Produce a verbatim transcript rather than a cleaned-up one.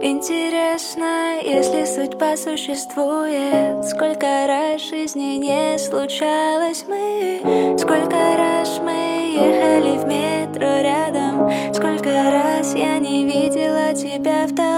Интересно, если судьба существует, сколько раз в жизни не случалось мы, сколько раз мы ехали в метро рядом, сколько раз я не видела тебя в